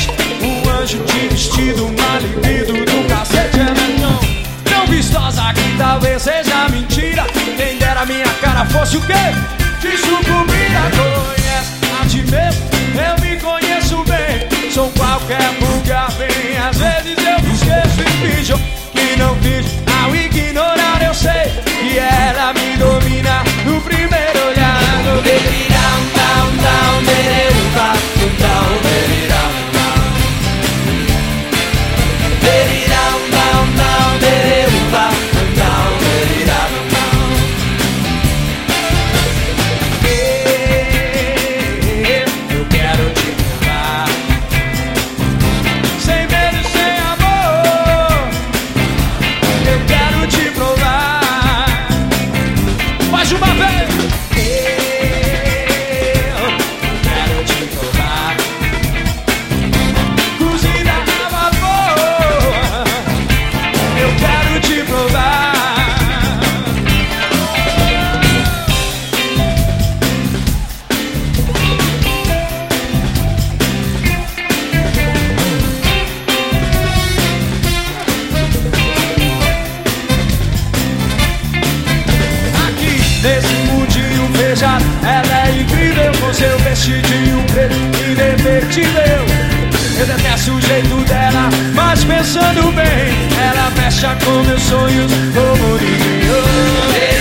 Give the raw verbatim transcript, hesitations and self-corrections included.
cacete. Um anjo de vestido, uma libido do cacete. Ela é tão, tão vistosa que talvez seja mentira. Quem dera minha cara fosse o quê? De sucumbida. Conhece a ti mesmo, eu me conheço bem. Sou qualquer lugar bem. Às vezes eu me esqueço e finjo que não fiz. Ao ignorar eu sei que ela me domina no primeiro olhar. No baby down, down, down, baby down, down, baby down, down. Baby down, down, down, baby down, down, baby down, down. Eu quero te provar, sem medo, sem amor. Eu quero te provar. Mais uma vez. Eu quero te provar. Cozida a vapor. Eu quero te provar. Aqui nesse mundinho fechado, ela é incrível com seu vestidinho preto indefetível. Eu detesto o jeito dela, mas pensando bem, ela mexe com meus sonhos como ninguém. Oh,